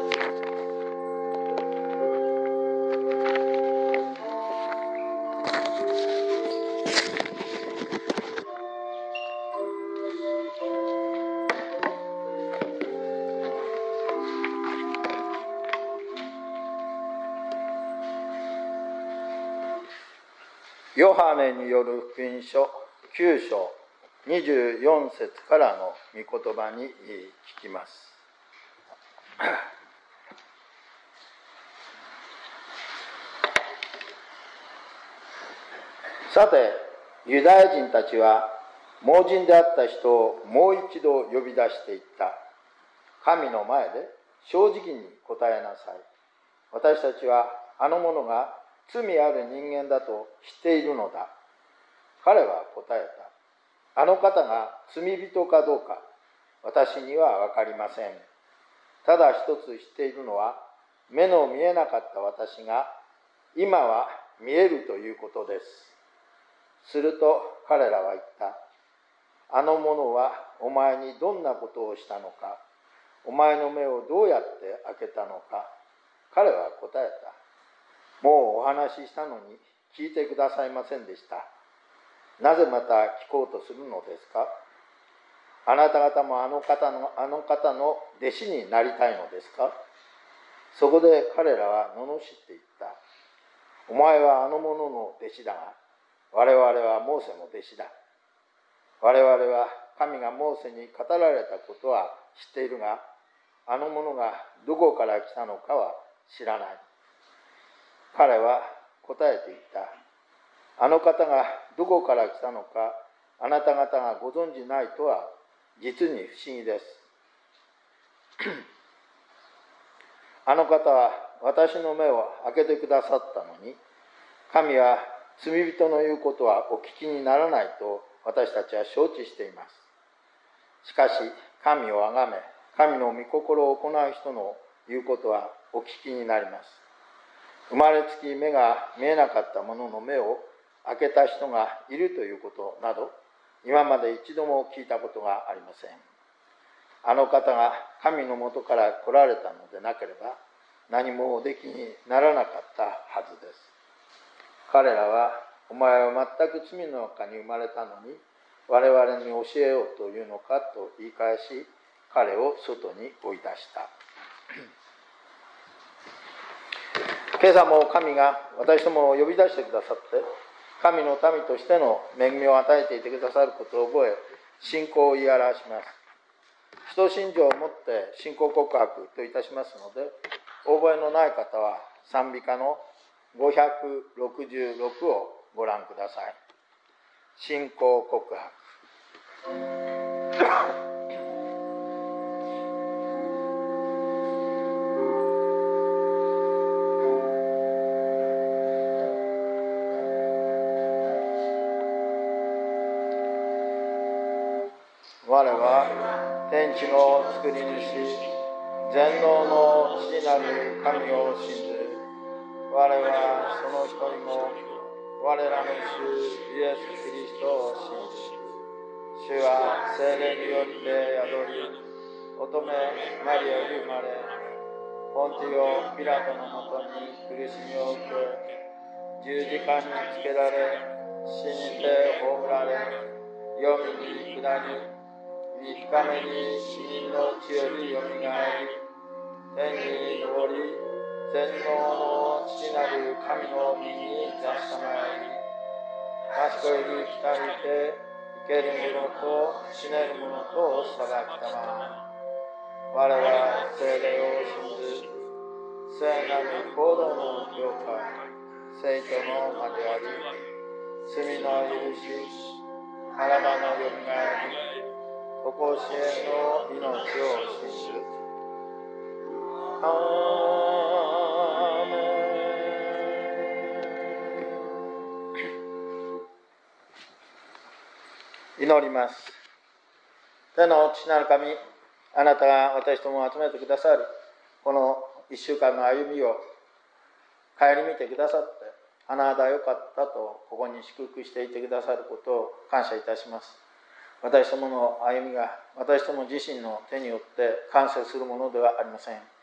ヨハネによる福音書9章24節からの御言葉に聞きます。さて、ユダヤ人たちは盲人であった人をもう一度呼び出していった。神の前で正直に答えなさい。私たちはあの者が罪ある人間だと知っているのだ。彼は答えた。あの方が罪人かどうか私には分かりません。ただ一つ知っているのは、目の見えなかった私が今は見えるということです。すると彼らは言った。あの者はお前にどんなことをしたのか、お前の目をどうやって開けたのか。彼は答えた。もうお話ししたのに聞いてくださいませんでした。なぜまた聞こうとするのですか。あなた方もあの方の弟子になりたいのですか。そこで彼らは罵っていった。お前はあの者の弟子だが、我々はモーセの弟子だ。我々は神がモーセに語られたことは知っているが、あの者がどこから来たのかは知らない。彼は答えて言った。あの方がどこから来たのか、あなた方がご存じないとは実に不思議です。あの方は私の目を開けてくださったのに、神は罪人の言うことはお聞きにならないと私たちは承知しています。しかし神をあがめ、神の御心を行う人の言うことはお聞きになります。生まれつき目が見えなかった者の目を開けた人がいるということなど、今まで一度も聞いたことがありません。あの方が神のもとから来られたのでなければ、何もおできにならなかったはずです。彼らは、お前は全く罪の中に生まれたのに、我々に教えようというのかと言い返し、彼を外に追い出した。今朝も神が私どもを呼び出してくださって、神の民としての恵みを与えていてくださることを覚え、信仰を言い表します。使徒信条をもって信仰告白といたしますので、覚えのない方は賛美歌の566をご覧ください。信仰告白。我は天地の作り主、全能の父なる神を信ず。我はその一人も我らの主イエス・キリストを信ず。主は聖霊によって宿り、乙女マリアより生まれ、ポンティオ・ピラトのもとに苦しみを受け、十字架につけられ、死にて葬られ、黄泉に下り、3日目に死人の地よりよみがえり、天に昇り、全能の父なる神の御に座したまえり、賢いに来たりて、生ける者と死ねる者とを裁きたま。我は聖霊を信ず、聖なる行動の教会、聖徒の交わり、罪の許し、体のよみがえり、常しえの命を信ず。アーメン。祈ります。天の父なる神、あなたが私どもを集めてくださるこの1週間の歩みを顧みてくださって、あなたはよかったとここに祝福していてくださることを感謝いたします。私どもの歩みが私ども自身の手によって完成するものではありません。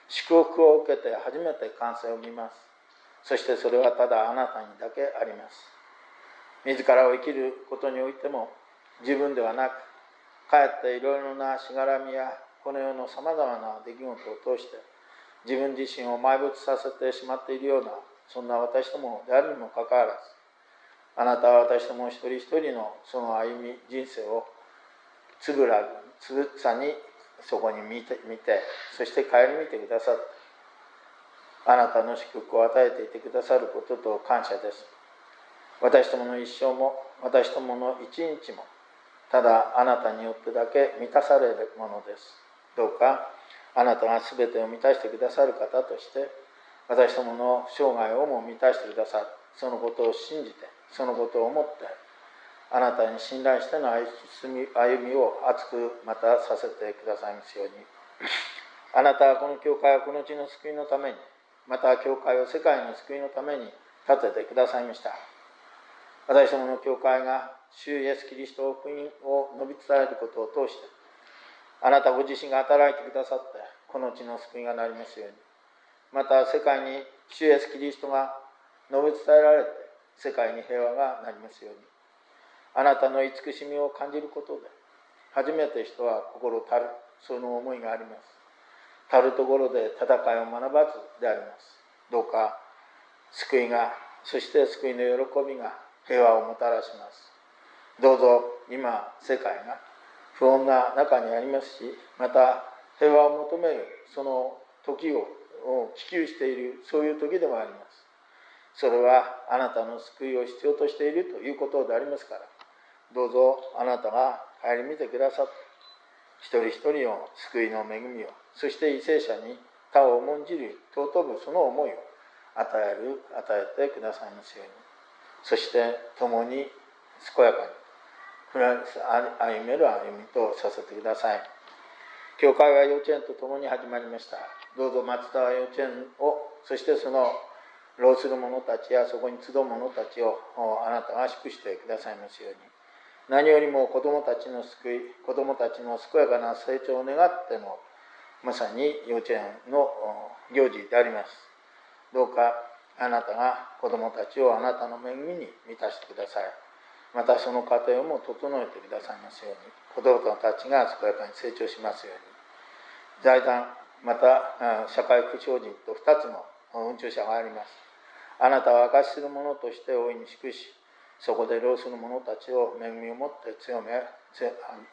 祝福を受けて初めて完成を見ます。そしてそれはただあなたにだけあります。自らを生きることにおいても、自分ではなく、かえっていろいろなしがらみやこの世のさまざまな出来事を通して自分自身を埋没させてしまっているような、そんな私どもであるにもかかわらず、あなたは私ども一人一人のその歩み人生をつぶさにそこに見て、そして顧みてくださって、あなたの祝福を与えていてくださることと感謝です。私どもの一生も私どもの一日もただあなたによってだけ満たされるものです。どうかあなたが全てを満たしてくださる方として私どもの生涯をも満たしてくださる、そのことを信じて、そのことを思ってあなたに信頼しての歩みを熱くまたさせてくださいますように。あなたはこの教会をこの地の救いのために、また教会を世界の救いのために立ててくださいました。私どもの教会が主イエスキリストの福音を述び伝えることを通してあなたご自身が働いてくださってこの地の救いがなりますように、また世界に主イエスキリストが述べ伝えられて世界に平和がなりますように、あなたの慈しみを感じることで初めて人は心たるその思いがあります。たるところで戦いを学ばずであります。どうか救いが、そして救いの喜びが平和をもたらします。どうぞ今世界が不穏な中にありますし、また平和を求めるその時を希求している、そういう時でもあります。それはあなたの救いを必要としているということでありますから、どうぞあなたが顧みてくださって、一人一人を救いの恵みを、そして為政者に他を重んじる尊ぶその思いを与えてくださいますように。そして共に健やかに歩める歩みとさせてください。教会は幼稚園と共に始まりました。どうぞ松田幼稚園を、そしてその労する者たちやそこに集う者たちをあなたが祝してくださいますように。何よりも子どもたちの救い、子どもたちの健やかな成長を願ってのまさに幼稚園の行事であります。どうかあなたが子どもたちをあなたの恵みに満たしてください。またその過程をも整えてくださいますように、子どもたちが健やかに成長しますように。財団また社会福祉法人と2つの運中者があります。あなたは証しする者として大いに祝し、そこで労する者たちを恵みをもって強めて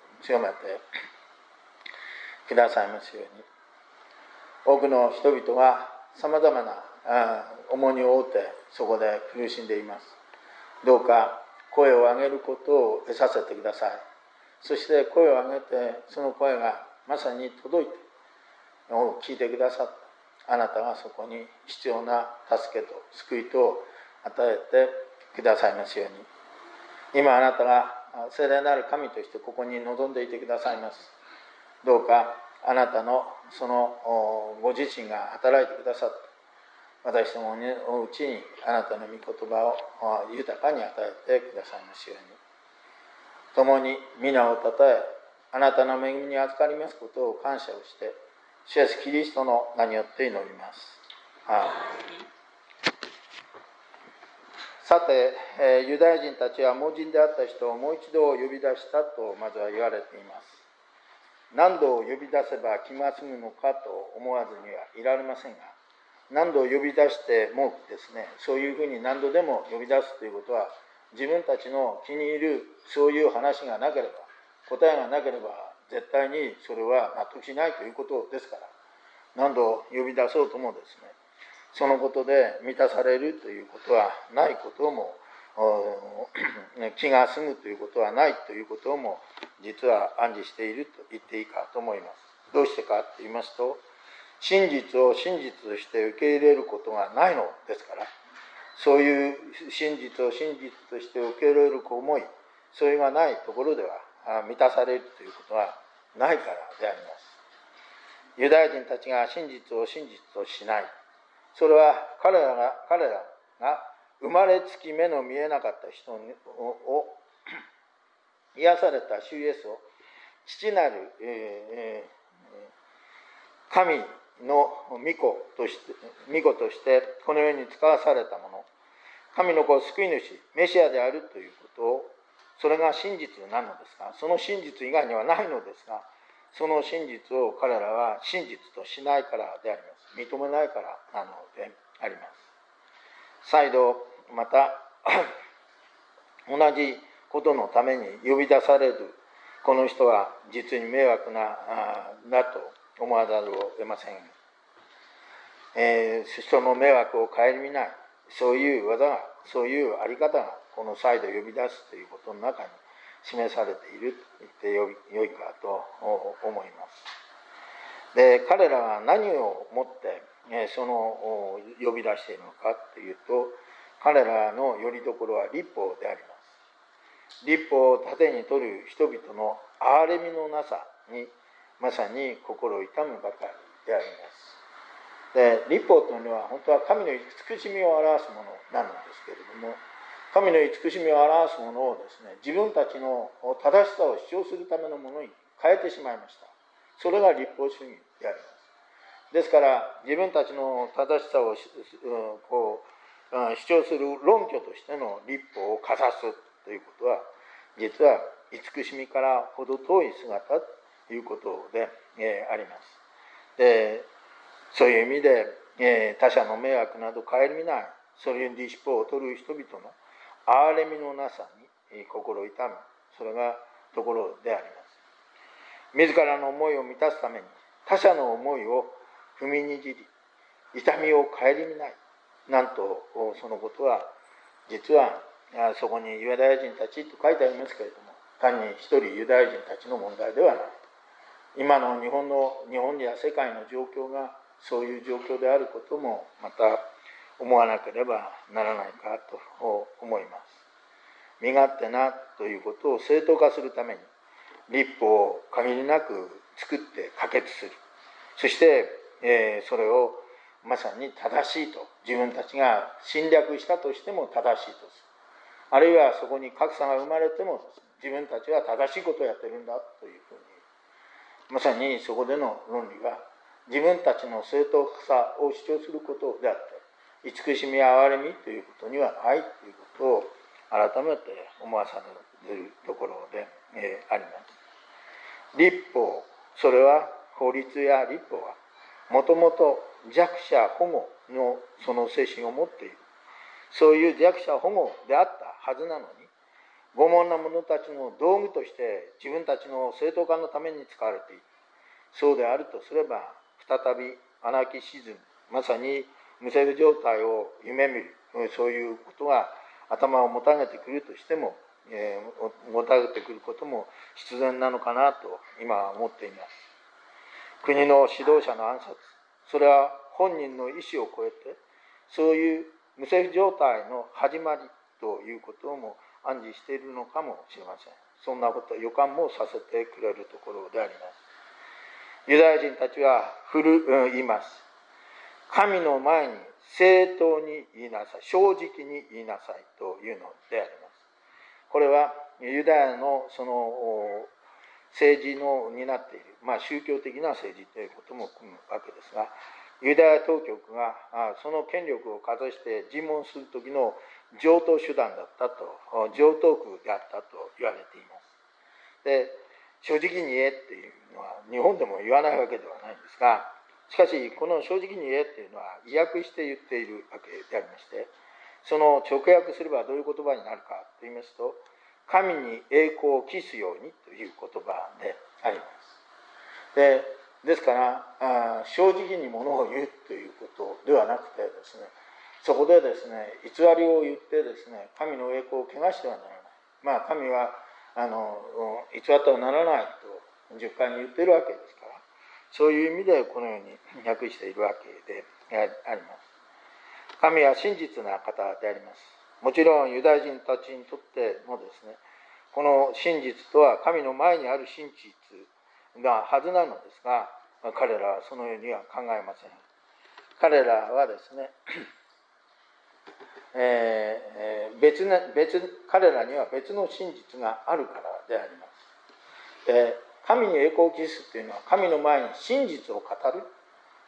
くださいますように。多くの人々がさまざまな重荷を負ってそこで苦しんでいます。どうか声を上げることを得させてください。そして声を上げてその声がまさに届いて聞いてくださった。あなたがそこに必要な助けと救いと与えてくださいますように。今あなたが聖霊なる神としてここに臨んでいてくださいます。どうかあなたのそのご自身が働いてくださって、私どものうちにあなたの御言葉を豊かに与えてくださいますように。共に皆をたたえ、あなたの恵みに預かりますことを感謝をして、主イエスキリストの名によって祈ります。さて、ユダヤ人たちは盲人であった人をもう一度呼び出したとまずは言われています。何度呼び出せば気が済むのかと思わずにはいられませんが、何度呼び出してもですね、そういうふうに何度でも呼び出すということは、自分たちの気に入るそういう話がなければ、答えがなければ絶対にそれは納得しないということですから、何度呼び出そうともですね、そのことで満たされるということはないことも、気が済むということはないということも実は暗示していると言っていいかと思います。どうしてかと言いますと、真実を真実として受け入れることがないのですから、そういう真実を真実として受け入れる思い、それがないところでは満たされるということはないからであります。ユダヤ人たちが真実を真実としない、それは彼らが生まれつき目の見えなかった人を癒された主イエスを父なる神の御子としてこの世に使わされたもの、神の子救い主メシアであるということを、それが真実なのですが、その真実以外にはないのですが、その真実を彼らは真実としないからであります。認めないからなのであります。再度また同じことのために呼び出されるこの人は実に迷惑なだと思わざるを得ません。人の迷惑を顧みない、そういう技が、そういうあり方がこの再度呼び出すということの中に示されていると言ってよいかと思います。で、彼らは何をもってその呼び出しているのかというと、彼らの拠り所は律法であります。律法を盾に取る人々の憐れみのなさにまさに心痛むばかりであります。で、律法というのは本当は神の慈しみを表すものなんですけれども、神の慈しみを表すものをですね、自分たちの正しさを主張するためのものに変えてしまいました。それが律法主義であります。ですから自分たちの正しさを主張する論拠としての律法をかざすということは、実は慈しみから程遠い姿ということであります。で、そういう意味で、他者の迷惑など顧みない、そういう律法を取る人々の憐れみのなさに心痛む、それがところであります。自らの思いを満たすために他者の思いを踏みにじり、痛みを顧みない、なんとそのことは実はそこにユダヤ人たちと書いてありますけれども、単に一人ユダヤ人たちの問題ではない。今の日本や世界の状況がそういう状況であることもまた思わなければならないかと思います。身勝手なということを正当化するために律法を限りなく作って可決する。そして、それをまさに正しいと、自分たちが侵略したとしても正しいとする。あるいはそこに格差が生まれても自分たちは正しいことをやってるんだというふうに、まさにそこでの論理は自分たちの正当さを主張することであって、慈しみや憐れみということにはないということを改めて思わされるところであります。律法、それは法律や律法はもともと弱者保護のその精神を持っている、そういう弱者保護であったはずなのに、傲慢な者たちの道具として自分たちの正当化のために使われている。そうであるとすれば、再びアナキシズム、まさに無政府状態を夢見る、そういうことが頭をもたげてくるとしても、もたげてくることも必然なのかなと今は思っています。国の指導者の暗殺、それは本人の意思を超えて、そういう無政府状態の始まりということも暗示しているのかもしれません。そんなこと予感もさせてくれるところであります。ユダヤ人たちは言います。神の前に正当に言いなさい、正直に言いなさいというのであります。これはユダヤのその政治の担っている、宗教的な政治ということも含むわけですが、ユダヤ当局がその権力をかざして尋問する時の常套手段だったと、常套句であったと言われています。で、正直に言えっていうのは日本でも言わないわけではないんですが、しかしこの正直に言えっていうのは意訳して言っているわけでありまして、その直訳すればどういう言葉になるかと言いますと、神に栄光を期すようにという言葉であります。ですから正直にものを言うということではなくてですね、そこでですね、偽りを言ってですね、神の栄光を汚してはならない。神は偽ってはならないと10回に言っているわけですから、そういう意味でこのように訳しているわけであります。神は真実な方であります。もちろんユダヤ人たちにとってもですね、この真実とは神の前にある真実がはずなのですが、彼らはそのようには考えません。彼らはですね、彼らには別の真実があるからであります。神に栄光を期すというのは神の前に真実を語る、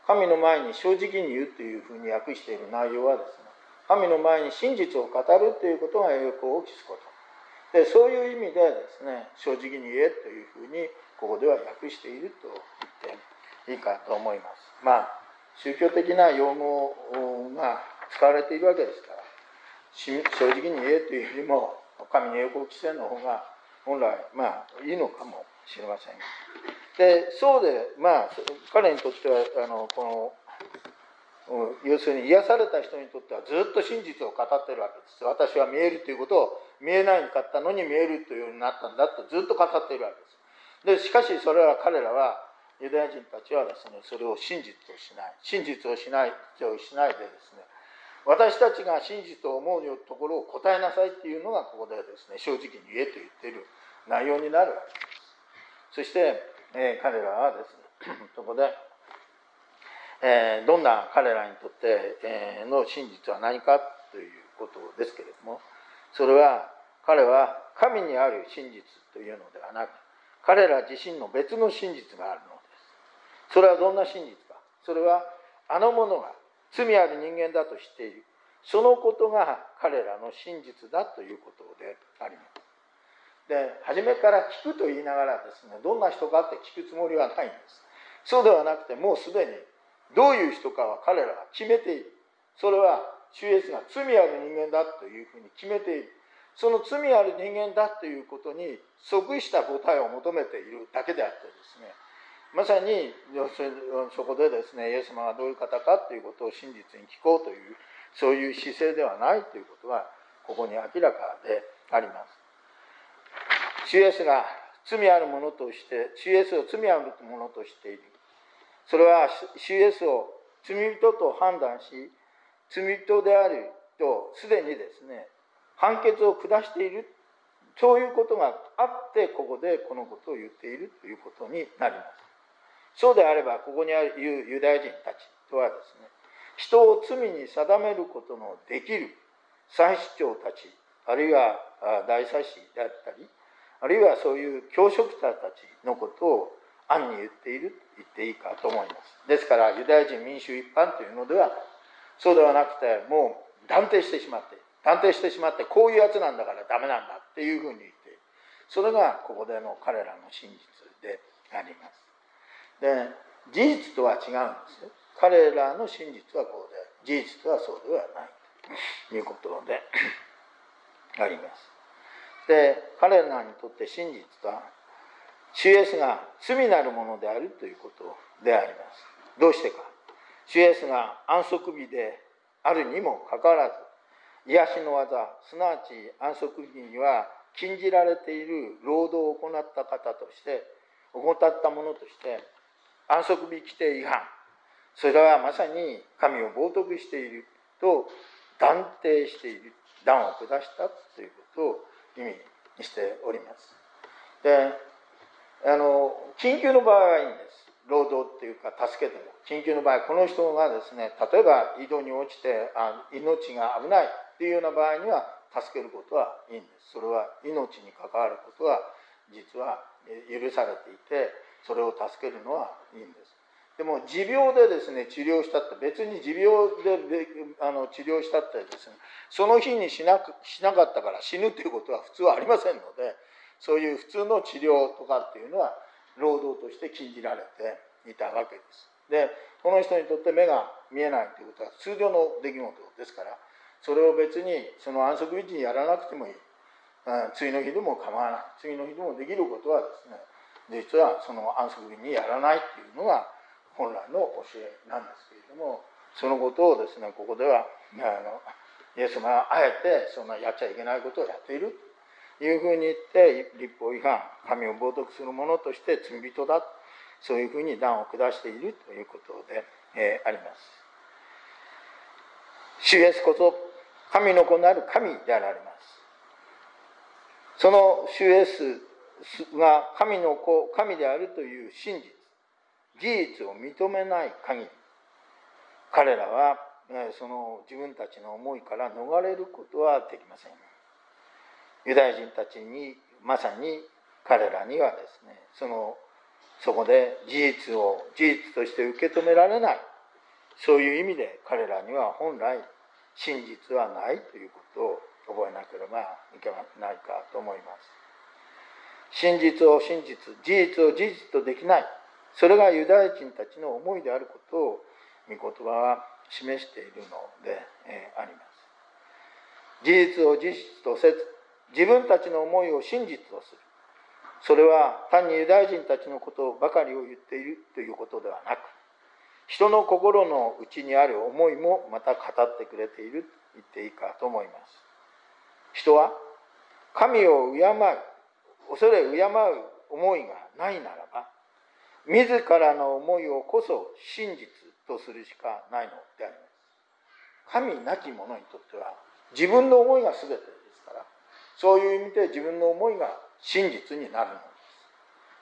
神の前に正直に言うというふうに訳している内容はですね、神の前に真実を語るということが栄光を期すことで、そういう意味でですね、正直に言えというふうにここでは訳していると言っていいかと思います。宗教的な用語が使われているわけですから、正直に言えというよりも神の栄光を期せの方が本来いいのかもしれません。で、そうで彼にとってはこの要するに癒された人にとってはずっと真実を語っているわけです。私は見えるということを見えないかったのに見えるというようになったんだとずっと語っているわけです。でしかし彼らはユダヤ人たちはですね、それを真実をしないでですね、私たちが真実を思うところを答えなさいっていうのがここでですね、正直に言えと言っている内容になるわけです。そして、彼らはですね、そこで、どんな彼らにとって、の真実は何かということですけれども、それは彼は神にある真実というのではなく、彼ら自身の別の真実があるのです。それはどんな真実か。それはあの者が罪ある人間だと知っている。そのことが彼らの真実だということであります。で、初めから聞くと言いながらですね、どんな人かって聞くつもりはないんです。そうではなくて、もうすでにどういう人かは彼らは決めている。それは主イエスが罪ある人間だというふうに決めている。その罪ある人間だということに即した答えを求めているだけであってですね、まさにそこでですね、イエス様がどういう方かということを真実に聞こうという、そういう姿勢ではないということはここに明らかであります。主イエスが罪あるものとして、主イエスを罪あるものとしている。それは主イエスを罪人と判断し、罪人であるとすでにですね、判決を下している、そういうことがあって、ここでこのことを言っているということになります。そうであれば、ここにあるユダヤ人たちとはですね、人を罪に定めることのできる祭司長たち、あるいは大祭司であったり、あるいはそういう教職者たちのことを暗に言っていると言っていいかと思います。ですから、ユダヤ人民衆一般というのでは、そうではなくて、もう断定してしまって、こういうやつなんだからダメなんだっていうふうに言っている。それがここでの彼らの真実であります。で、事実とは違うんですよ。彼らの真実はこうで、事実とはそうではないということであります。で、彼らにとって真実とは、主イエスが罪なるものであるということであります。どうしてか。主イエスが安息日であるにもかかわらず、癒しの技、すなわち安息日には禁じられている労働を行った方として、行ったものとして、安息日規定違反、それはまさに神を冒涜していると断定している、断を下したということを意味にしております。で、緊急の場合はいいんです。労働っていうか助けても。緊急の場合、この人がですね、例えば井戸に落ちて命が危ないっていうような場合には助けることはいいんです。それは命に関わることは実は許されていて、それを助けるのはいいんです。でも持病でですね、治療したって、別に持病で治療したってですね、その日にしなかったから死ぬということは普通はありませんので、そういう普通の治療とかっていうのは労働として禁じられていたわけです。で、この人にとって目が見えないということは通常の出来事ですから、それを別にその安息日にやらなくてもいい。次の日でも構わない。次の日でもできることはですね、実はその安息日にやらないっていうのが本来の教えなんですけれども、そのことをですね、ここではイエス様があえてそんなやっちゃいけないことをやっているというふうに言って、立法違反、神を冒涜する者として罪人だ、そういうふうに断を下しているということで、あります。主イエスこそ神の子なる神であられます。その主イエスが神の子、神であるという真実、事実を認めない限り、彼らはその自分たちの思いから逃れることはできません。ユダヤ人たちに、まさに彼らにはですね、そこで事実として受け止められないそういう意味で彼らには本来真実はないということを覚えなければいけないかと思います。真実を真実、事実を事実とできない、それがユダヤ人たちの思いであることを御言葉は示しているのであります。事実を事実とせず、自分たちの思いを真実とする。それは単にユダヤ人たちのことばかりを言っているということではなく、人の心の内にある思いもまた語ってくれていると言っていいかと思います。人は神を敬う、恐れ敬う思いがないならば、自らの思いをこそ真実とするしかないのであります。神なき者にとっては自分の思いが全てですから、そういう意味で自分の思いが真実になるのです。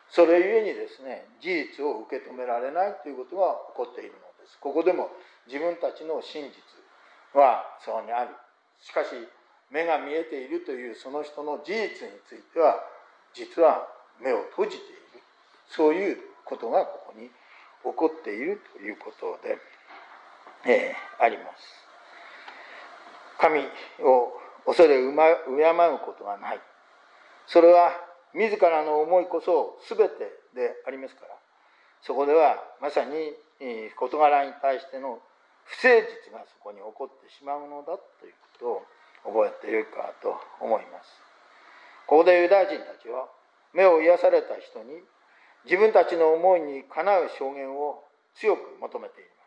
それゆえにですね、事実を受け止められないということが起こっているのです。ここでも自分たちの真実はそこにある。しかし目が見えているというその人の事実については実は目を閉じている。そういうことがここに起こっているということで、あります。神を恐れ敬うことがない。それは自らの思いこそ全てでありますから、そこではまさに事柄に対しての不誠実がそこに起こってしまうのだということを覚えてよいかと思います。ここでユダヤ人たちは目を癒された人に自分たちの思いにかなう証言を強く求めています。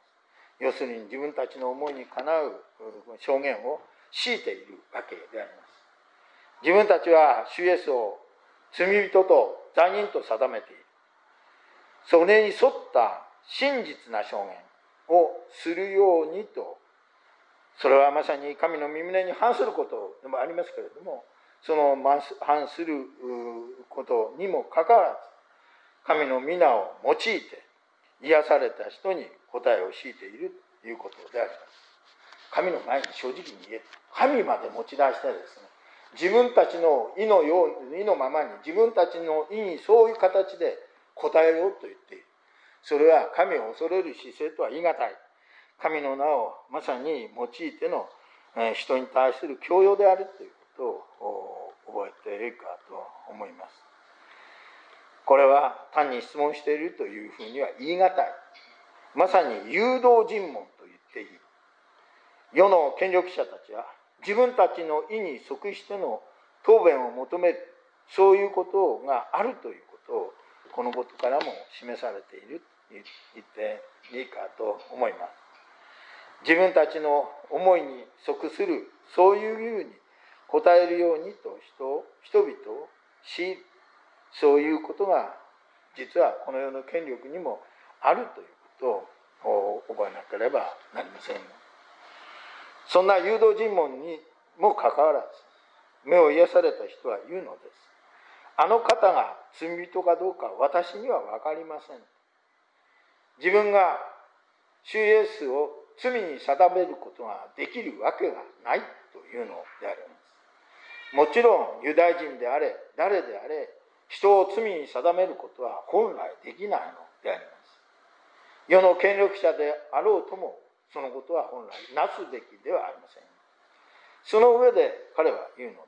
要するに自分たちの思いにかなう証言を強いているわけであります。自分たちは主イエスを罪人と罪人と定めている。それに沿った真実な証言をするようにと、それはまさに神の御胸に反することでもありますけれども、その反することにもかかわらず、神の皆を用いて癒された人に答えを強いているということであります。神の前に正直に言え、神まで持ち出してですね、自分たちの意のままに、自分たちの意にそういう形で答えようと言っている。それは神を恐れる姿勢とは言い難い。神の名をまさに用いての人に対する教養であるということを覚えているかと思います。これは単に質問しているというふうには言い難い。まさに誘導尋問と言っていい。世の権力者たちは自分たちの意に即しての答弁を求める、そういうことがあるということをこのことからも示されていると言っていいかと思います。自分たちの思いに即する、そういうふうに答えるようにと人々を強いる、そういうことが実はこの世の権力にもあるということを覚えなければなりません。そんな誘導尋問にもかかわらず、目を癒された人は言うのです。あの方が罪人かどうか私には分かりません。自分が主イエスを罪に定めることができるわけがないというのであります。もちろんユダヤ人であれ誰であれ、人を罪に定めることは本来できないのであります。世の権力者であろうともそのことは本来なすべきではありません。その上で彼は言うのです。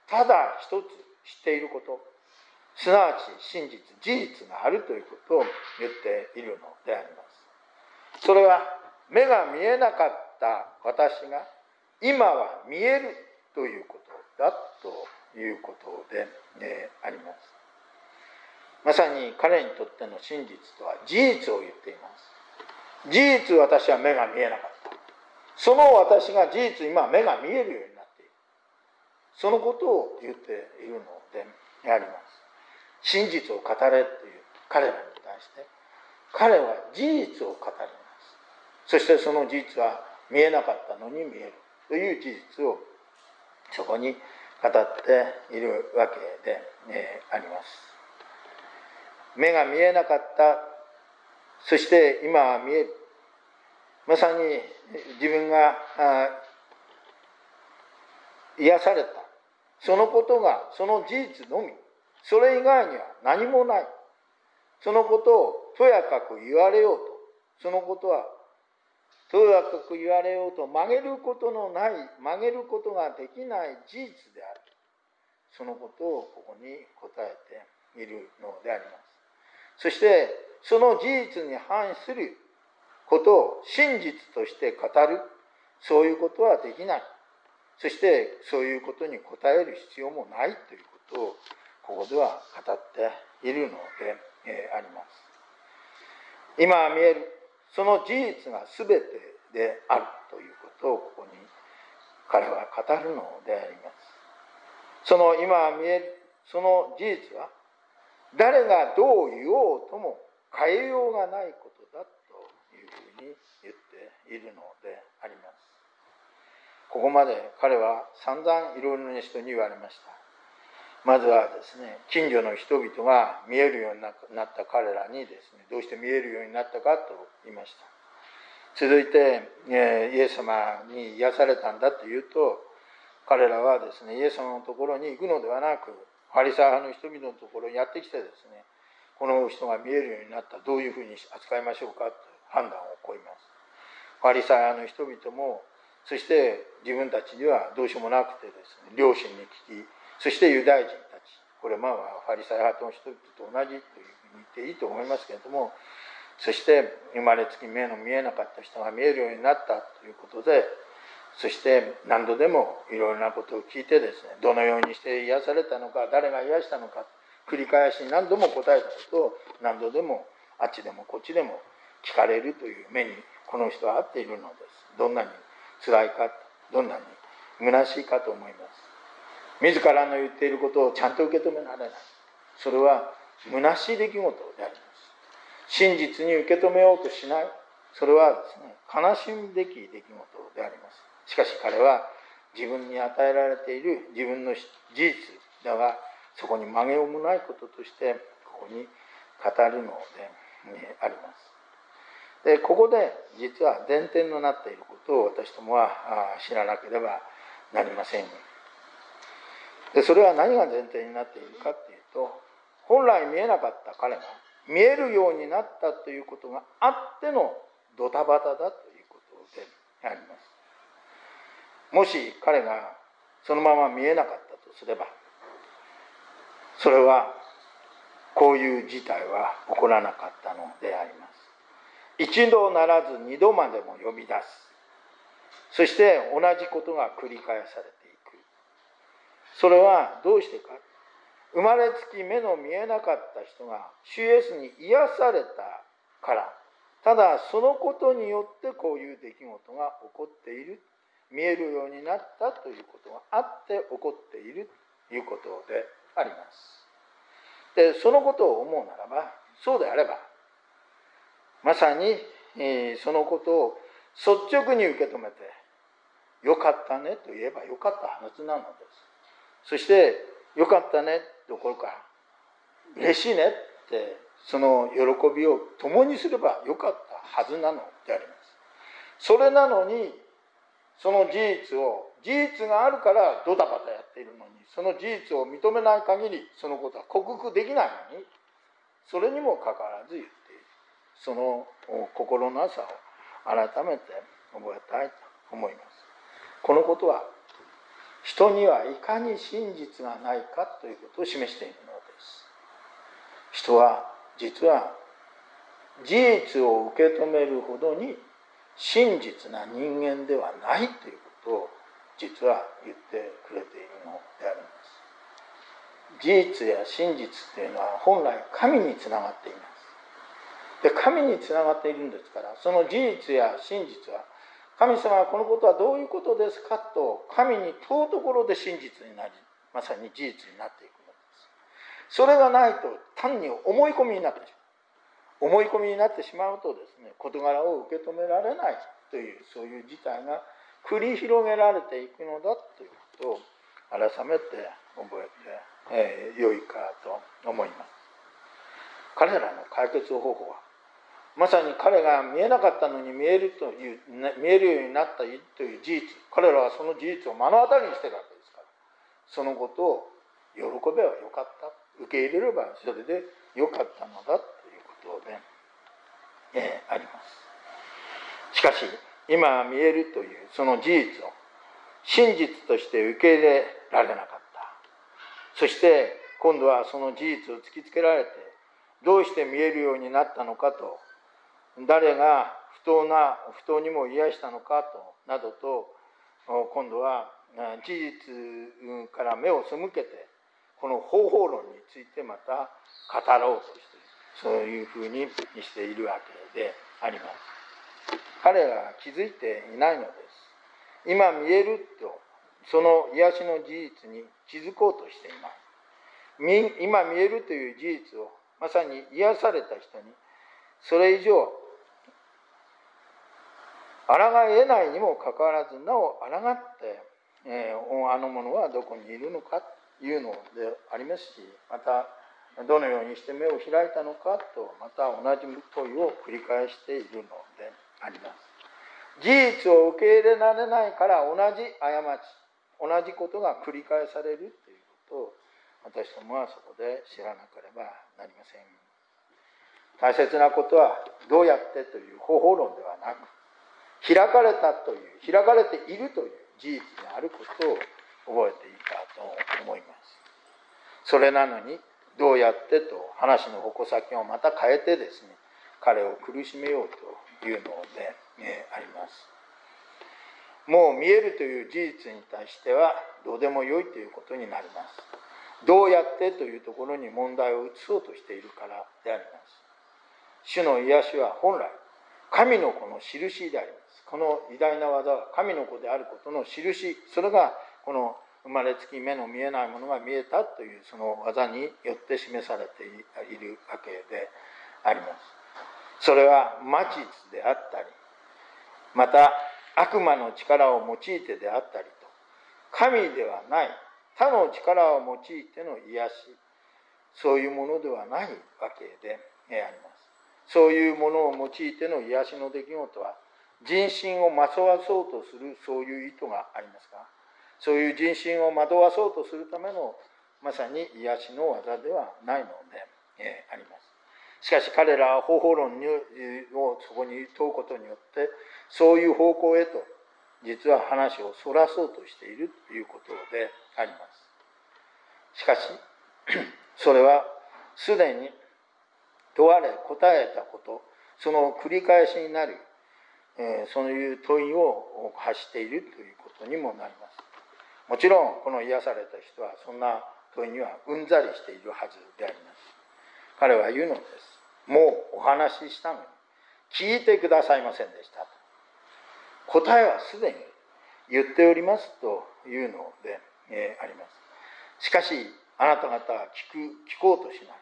ただ一つ知っていること、すなわち真実、事実があるということを言っているのであります。それは目が見えなかった私が今は見えるということだということであります。まさに彼にとっての真実とは事実を言っています。事実私は目が見えなかった。その私が事実今目が見えるようになっている。そのことを言っているのであります。真実を語れという彼らに対して彼は事実を語ります。そしてその事実は見えなかったのに見えるという事実をそこに語っているわけであります。目が見えなかった、そして今は見える。まさに自分が癒された、そのことがその事実のみ、それ以外には何もない。そのことをとやかく言われようと、そのことはとやかく言われようと曲げることのない、曲げることができない事実である。そのことをここに答えているのであります。そしてその事実に反することを真実として語る、そういうことはできない。そしてそういうことに答える必要もないということをここでは語っているのであります。今見えるその事実が全てであるということをここに彼は語るのであります。その今見えるその事実は誰がどう言おうとも変えようがないことだというふうに言っているのであります。ここまで彼は散々いろいろな人に言われました。まずはですね、近所の人々が見えるようになった彼らにですね、どうして見えるようになったかと言いました。続いてイエス様に癒されたんだというと、彼らはですね、イエス様のところに行くのではなく、ファリサイ派の人々のところにやってきてですね、この人が見えるようになったらどういうふうに扱いましょうかと判断を起こります。ファリサイ派の人々も、そして自分たちにはどうしようもなくてですね、両親に聞き、そしてユダヤ人たち、これファリサイ派の人々と同じというふうに言っていいと思いますけれども、そして生まれつき目の見えなかった人が見えるようになったということで、そして何度でもいろいろなことを聞いてですね、どのようにして癒されたのか、誰が癒したのか、繰り返し何度も答えたことを何度でもあっちでもこっちでも聞かれるという目にこの人は合っているのです。どんなに辛いか、どんなに虚しいかと思います。自らの言っていることをちゃんと受け止められない、それは虚しい出来事であります。真実に受け止めようとしない、それはですね、悲しむべき出来事であります。しかし彼は自分に与えられている自分の事実だが、そこに曲げようもないこととしてここに語るのであります。でここで実は前提のなっていることを私どもは知らなければなりません。でそれは何が前提になっているかというと、本来見えなかった彼が見えるようになったということがあってのドタバタだということであります。もし彼がそのまま見えなかったとすれば、それはこういう事態は起こらなかったのであります。一度ならず二度までも呼び出す、そして同じことが繰り返されていく。それはどうしてか。生まれつき目の見えなかった人が主イエスに癒されたから、ただそのことによってこういう出来事が起こっている、見えるようになったということがあって起こっているということであります。でそのことを思うならば、そうであればまさにそのことを率直に受け止めて、よかったねと言えばよかったはずなのです。そしてよかったねどころか嬉しいねってその喜びを共にすればよかったはずなのであります。それなのに、その事実があるからドタバタやっているのに、その事実を認めない限りそのことは克服できないのに、それにもかかわらず言っている。その心のなさを改めて覚えたいと思います。このことは人にはいかに真実がないかということを示しているのです。人は実は事実を受け止めるほどに真実な人間ではないということを実は言ってくれているのであります。事実や真実というのは本来神につながっています。で神につながっているんですから、その事実や真実は、神様はこのことはどういうことですかと神に問うところで真実になり、まさに事実になっていくのです。それがないと単に思い込みになってしまう。思い込みになってしまうとですね、事柄を受け止められないという、そういう事態が繰り広げられていくのだということを改めて覚えて、よいかと思います。彼らの解決方法はまさに彼が見えなかったのに見えるようになったという事実、彼らはその事実を目の当たりにしているわけですから、そのことを喜べばよかった、受け入れればそれでよかったのだということで、あります。しかし今見えるというその事実を真実として受け入れられなかった。そして今度はその事実を突きつけられて、どうして見えるようになったのかと、誰が不当にも癒したのかとなどと、今度は事実から目を背けて、この方法論についてまた語ろうとしている、そういうふうにしているわけであります。彼らは気づいていないのです。今見えると、その癒しの事実に気づこうとしています。今見えるという事実をまさに癒された人にそれ以上抗え得ないにもかかわらず、なお抗って、あの者はどこにいるのかというのでありますし、またどのようにして目を開いたのかと、また同じ問いを繰り返しているのであります。事実を受け入れられないから同じ過ち、同じことが繰り返されるということを、私どもはそこで知らなければなりません。大切なことはどうやってという方法論ではなく、開かれたという、開かれているという事実であることを覚えていたと思います。それなのにどうやってと話の矛先をまた変えてですね、彼を苦しめようというので、あります。もう見えるという事実に対してはどうでもよいということになります。どうやってというところに問題を移そうとしているからであります。主の癒しは本来神の子の印であります。この偉大な技は神の子であることの印、それがこの生まれつき目の見えないものが見えたというその技によって示されているわけであります。それは魔術であったり、また悪魔の力を用いてであったりと、神ではない他の力を用いての癒し、そういうものではないわけであります。そういうものを用いての癒しの出来事は人心を惑わそうとする、そういう意図がありますが、そういう人心を惑わそうとするためのまさに癒しの技ではないのであります。しかし彼らは方法論をそこに問うことによってそういう方向へと実は話をそらそうとしているということであります。しかしそれはすでに問われ答えたこと、その繰り返しになるそういう問いを発しているということにもなります。もちろんこの癒された人はそんな問いにはうんざりしているはずであります。彼は言うのです。もうお話ししたのに聞いてくださいませんでしたと。答えはすでに言っておりますというのであります。しかしあなた方は聞こうとしない。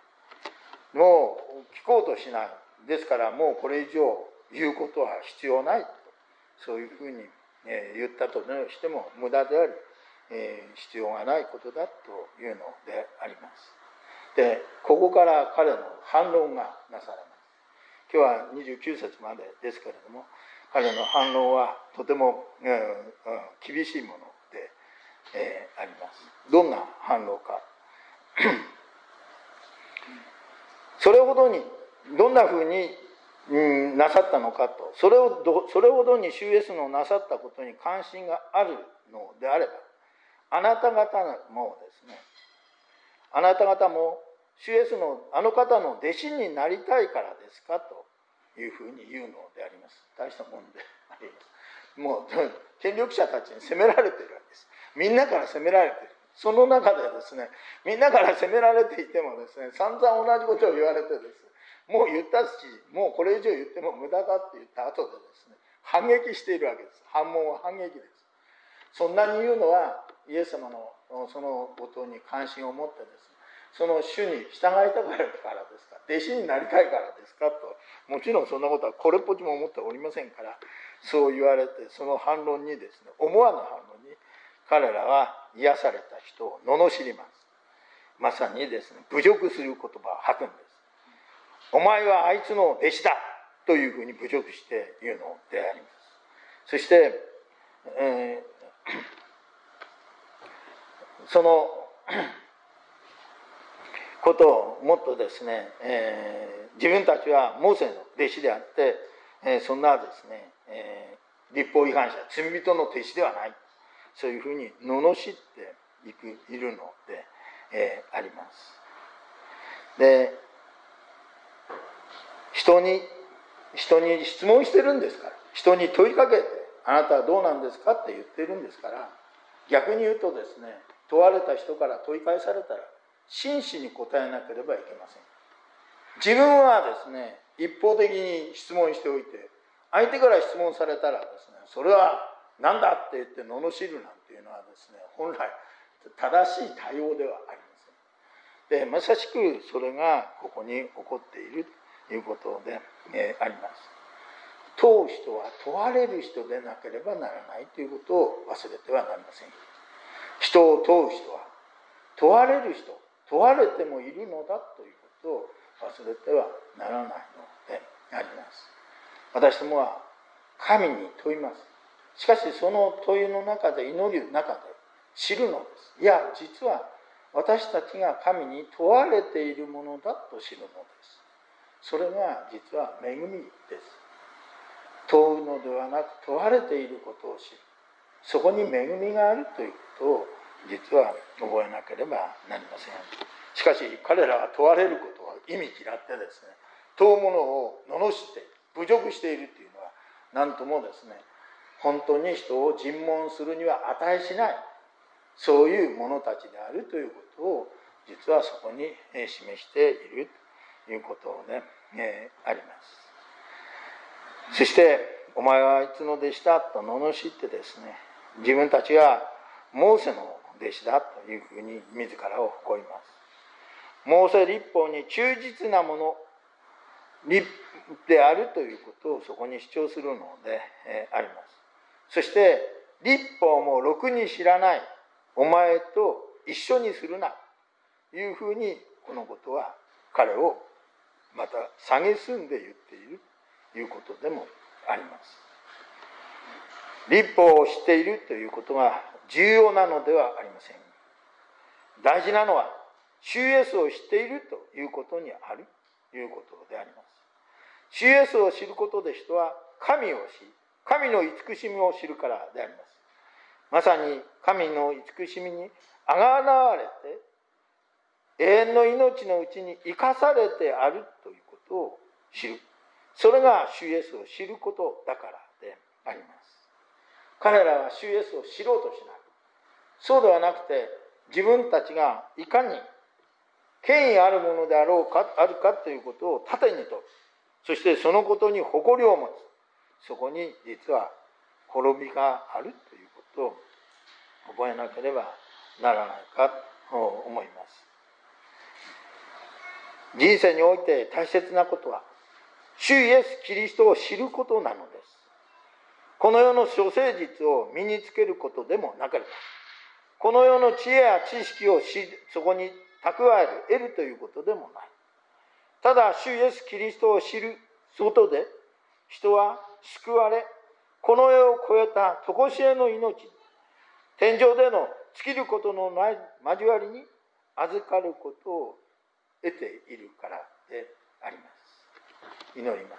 もう聞こうとしない。ですからもうこれ以上言うことは必要ないと、そういうふうに言ったとしても無駄であり、必要がないことだというのであります。で、ここから彼の反論がなされます。今日は29節までですけれども、彼の反論はとても厳しいものであります。どんな反論か。それほどにどんなふうになさったのかと、それほどに主イエスのなさったことに関心があるのであれば、あなた方もですね、あなた方も主イエスのあの方の弟子になりたいからですかというふうに言うのであります。大したもんであります。もう権力者たちに責められているわけです。みんなから責められている。その中でですね、みんなから責められていてもですね、散々同じことを言われてですね、もう言ったし、もうこれ以上言っても無駄だって言った後でですね、反撃しているわけです。反問は反撃です。そんなに言うのはイエス様のそのことに関心を持ってですね、その主に従いたからですか、弟子になりたいからですかと、もちろんそんなことはこれっぽっちも思っておりませんから、そう言われて、その反論にですね、思わぬ反論に彼らは癒された人を罵ります。まさにですね、侮辱する言葉を吐くんです。お前はあいつの弟子だというふうに侮辱して言うのであります。そして、そのことをもっとですね、自分たちはモーセの弟子であって、そんなですね、 立法違反者、罪人の弟子ではない、そういうふうに罵っているので、あります。で、人に質問してるんですから、人に問いかけて、あなたはどうなんですかって言ってるんですから、逆に言うとですね、問われた人から問い返されたら真摯に答えなければいけません。自分はですね、一方的に質問しておいて、相手から質問されたらですね、それは何だって言って罵るなんていうのはですね、本来正しい対応ではありません。で、まさしくそれがここに起こっているということで、あります。問う人は問われる人でなければならないということを忘れてはなりません。人を問う人は問われる人、問われてもいるのだということを忘れてはならないのであります。私どもは神に問います。しかしその問いの中で、祈る中で知るのです。いや、実は私たちが神に問われているものだと知るのです。それが実は恵みです。問うのではなく問われていることを知る。そこに恵みがあるということを実は覚えなければなりません。しかし彼らは問われることを意味嫌ってですね、問うものを罵って侮辱しているというのは、何ともですね、本当に人を尋問するには値しない、そういう者たちであるということを実はそこに示しているということで、あります。そしてお前はあいつの弟子だと罵ってですね、自分たちがモーセの弟子だというふうに自らを誇ります。モーセ律法に忠実なものであるということをそこに主張するのであります。そして律法もろくに知らないお前と一緒にするなというふうに、このことは彼をまた蔑んで言っているということでもあります。律法を知っているということが重要なのではありません。大事なのは主イエスを知っているということにあるということであります。主イエスを知ることで人は神を知り、神の慈しみを知るからであります。まさに神の慈しみにあがらわれて永遠の命のうちに生かされてあるということを知る。それが主イエスを知ることだからであります。彼らは主イエスを知ろうとしない。そうではなくて、自分たちがいかに権威あるものであるかということを盾にとる。そしてそのことに誇りを持つ。そこに実は滅びがあるということを覚えなければならないかと思います。人生において大切なことは、主イエス・キリストを知ることなのです。この世の諸聖実を身につけることでもなければ、この世の知恵や知識をそこに蓄える、得るということでもない。ただ、主イエス・キリストを知ることで、人は救われ、この世を超えた常しえの命に、天上での尽きることのない交わりに預かることを得ているからであります。祈ります。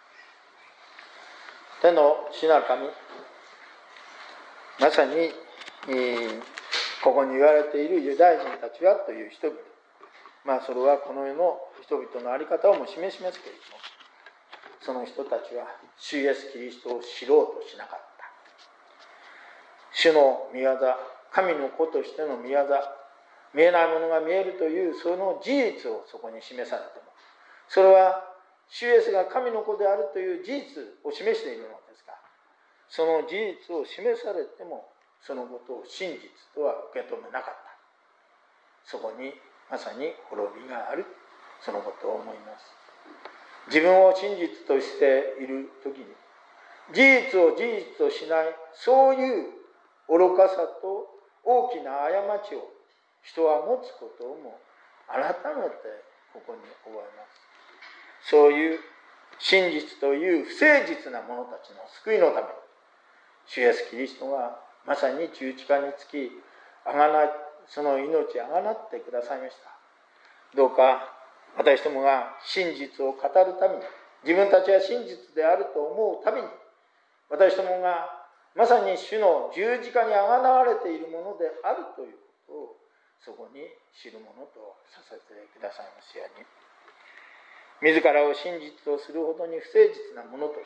天の父なる神、まさにここに言われているユダヤ人たちはという人々、それはこの世の人々の在り方をも示しますけれども、その人たちは主イエス・キリストを知ろうとしなかった。主の御業、神の子としての御業、見えないものが見えるというその事実をそこに示されても、それは主イエスが神の子であるという事実を示しているのですが、その事実を示されてもそのことを真実とは受け止めなかった。そこにまさに滅びがある、そのことを思います。自分を真実としている時に事実を事実としない、そういう愚かさと大きな過ちを人は持つことをも改めてここに覚えます。そういう真実という不誠実な者たちの救いのために、主イエス・キリストがまさに十字架につきその命をあがなってくださいました。どうか私どもが真実を語るために、自分たちは真実であると思うたびに、 私どもがまさに主の十字架にあがなわれているものであるということをそこに知るものとさせてくださいますように、自らを真実とするほどに不誠実なものとして、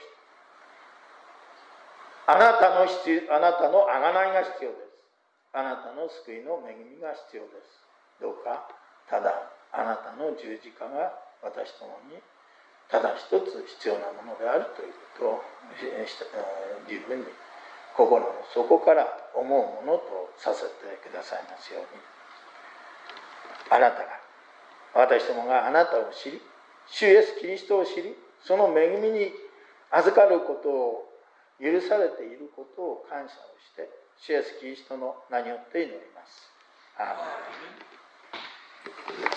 あなたの贖いが必要です。あなたの救いの恵みが必要です。どうかただあなたの十字架が私どもにただ一つ必要なものであるということを十分に心の底から思うものとさせてくださいますように、あなたが、私どもがあなたを知り、主イエスキリストを知り、その恵みに預かることを許されていることを感謝をして、主イエスキリストの名によって祈ります。アーメン。